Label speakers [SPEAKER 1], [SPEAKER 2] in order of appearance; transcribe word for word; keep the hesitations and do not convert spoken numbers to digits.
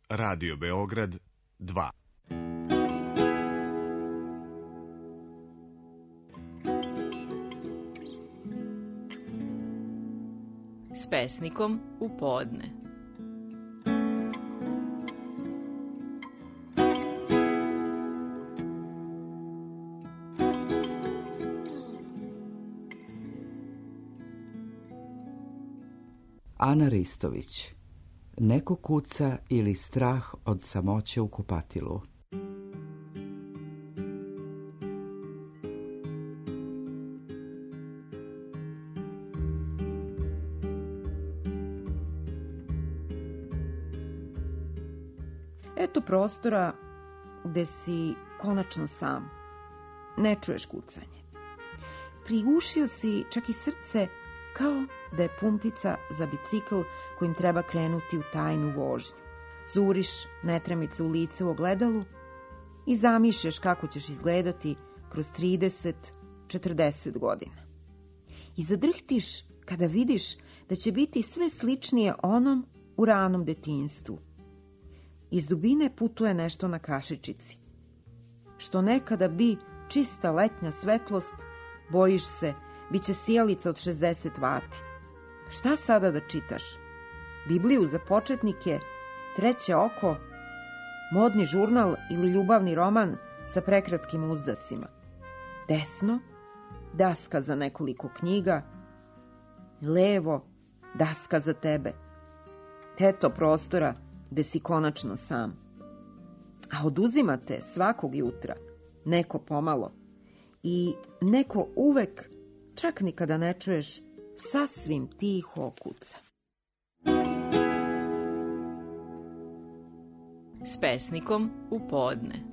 [SPEAKER 1] Radio Beograd dva.
[SPEAKER 2] S pesnikom u podne.
[SPEAKER 3] Ana Ristović. Neko kuca ili strah od samoće u kupatilu.
[SPEAKER 4] Eto prostora gde si konačno sam. Ne čuješ kucanje. Prigušio si čak i srce kao da je pumpica za bicikl kojim treba krenuti u tajnu vožnju. Zuriš netremice u lice u ogledalu i zamišljaš kako ćeš izgledati kroz trideset četrdeset godina. I zadrhtiš kada vidiš da će biti sve sličnije onom u ranom detinjstvu. Iz dubine putuje nešto na kašičici. Što nekada bi čista letnja svetlost, bojiš se, bit će sijalica od šezdeset vati. Šta sada da čitaš? Bibliju za početnike, Treće oko, modni žurnal ili ljubavni roman sa prekratkim uzdasima? Desno, daska za nekoliko knjiga, levo, daska za tebe. Eto prostora gde si konačno sam. A oduzimate svakog jutra, neko pomalo, i neko uvek, čak nikada ne čuješ, sasvim tiho kuca.
[SPEAKER 2] S pesnikom u podne.